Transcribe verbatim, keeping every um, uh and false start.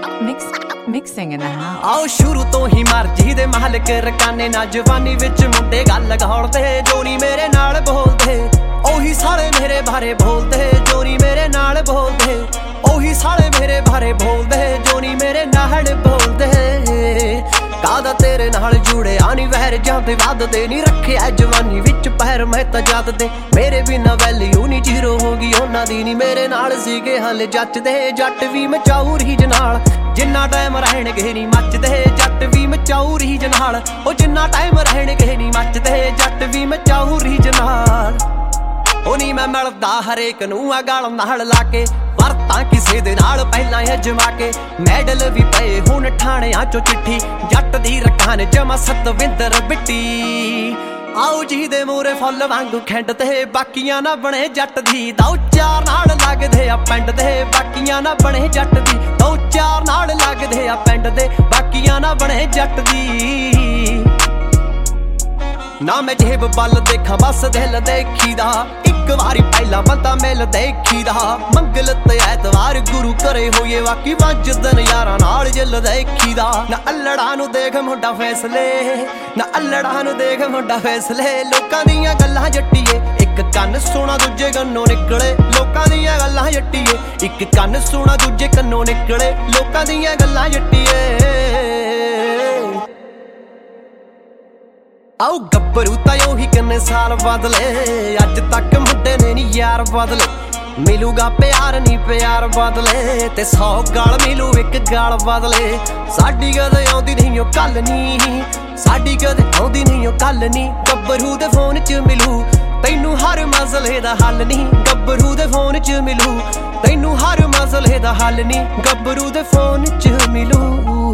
Mix, mixing in the house. आओ शुरू तो ही मर्जी दे मालक रकाने ना जवानी विच मुंडे गल गौलदे जो नी मेरे नाल बोलदे ओही साले मेरे बारे बोलदे जो नी मेरे नाल बोलदे ओही साले मेरे बारे बोलदे जो नी मेरे नाल बोलदे कादा तेरे नाल जुड़े आनी वैर जाते वधदे नी रखे जवानी विच पैर मैं तां जद दे मेरे बिना वैल्यू नी जीरो होगी उन्हां दी नी मेरे नाल सीगे हाले जचदे जट भी मचाऊ रीज नाल जिन्ना टाइम रहणगे नी मचदे जट भी मचाऊ रीज नाल ओ जिन्ना टाइम रहणगे नी मचदे जट भी मचाऊ रीज नाल ओ नी मैं मिलदा हरेक नूं आ गल नाल लाके वरतां किसे दे नाल पहलां अजमा के मैडल भी पए हुण ठाणियां चो चिट्ठी जट दी रखान जमा सतविंदर बिट्टी आओ जी दे मूरे फुੱਲ वांगू खिंड ते बाकियां ना बने जट दी दो चार नाल लगदे आ पिंड दे बाकियां ना बने जट दी दो चार नाल लगदे आ पिंड दे बाकियां ना बने जट दी ना मैं जेब बल देखा बस दिल देखीदा एक वारी पहला बंदा मिल देखीदा मंगल ते ऐतवार गुरु करे होए बाकी पंज दिन यारां नाल जिल देखीदा ना अल्लड़ां नूं देख मुंडा फैसले ना अल्लड़ां नूं देख मुंडा फैसले लोकां दियां गल्लां जट्टीए एक कन्न सुना दूजे कन्नों निकले लोकां दियां गल्लां जट्टीए एक कन्न सुना दूजे कन्नों निकले लोकां दियां गल्लां जट्टीए आओ गब्बरू तां ओही किन्ने साल बदले अज तक मुंडे ने नी यार बदले मिलूगा प्यार नी प्यार बदले ते सौ गल मिलू एक गल बदले साडी कदे आउंदी नहीं ओ कल नी साडी कदे आउंदी नहीं ओ कल नी गब्बरू दे फोन च मिलू तैनू हर मसले दा हल नी गब्बरू दे फोन च मिलू तैनू हर मसले दा हल नी गब्बरू दे फोन च मिलू।